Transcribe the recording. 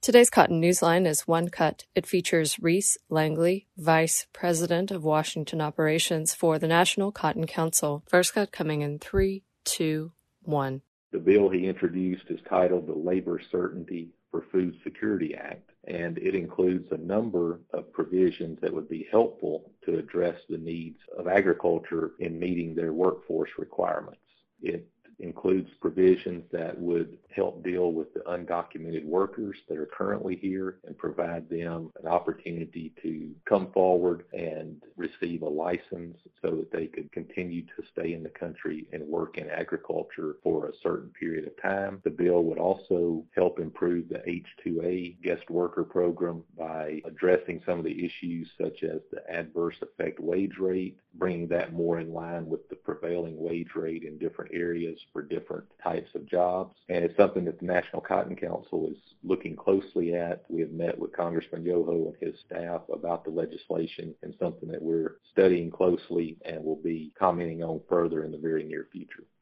Today's Cotton Newsline is One Cut. It features Reese Langley, Vice President of Washington Operations for the National Cotton Council. First cut coming in 3, 2, 1. The bill he introduced is titled the Labor Certainty for Food Security Act, and it includes a number of provisions that would be helpful to address the needs of agriculture in meeting their workforce requirements. It includes provisions that would help deal with the undocumented workers that are currently here and provide them an opportunity to come forward and receive a license so that they could continue to stay in the country and work in agriculture for a certain period of time. The bill would also help improve the H-2A guest worker program by addressing some of the issues such as the adverse effect wage rate, bringing that more in line with the prevailing wage rate in different areas for different types of jobs. And it's something that the National Cotton Council is looking closely at. We have met with Congressman Yoho and his staff about the legislation, and something that we're studying closely and will be commenting on further in the very near future.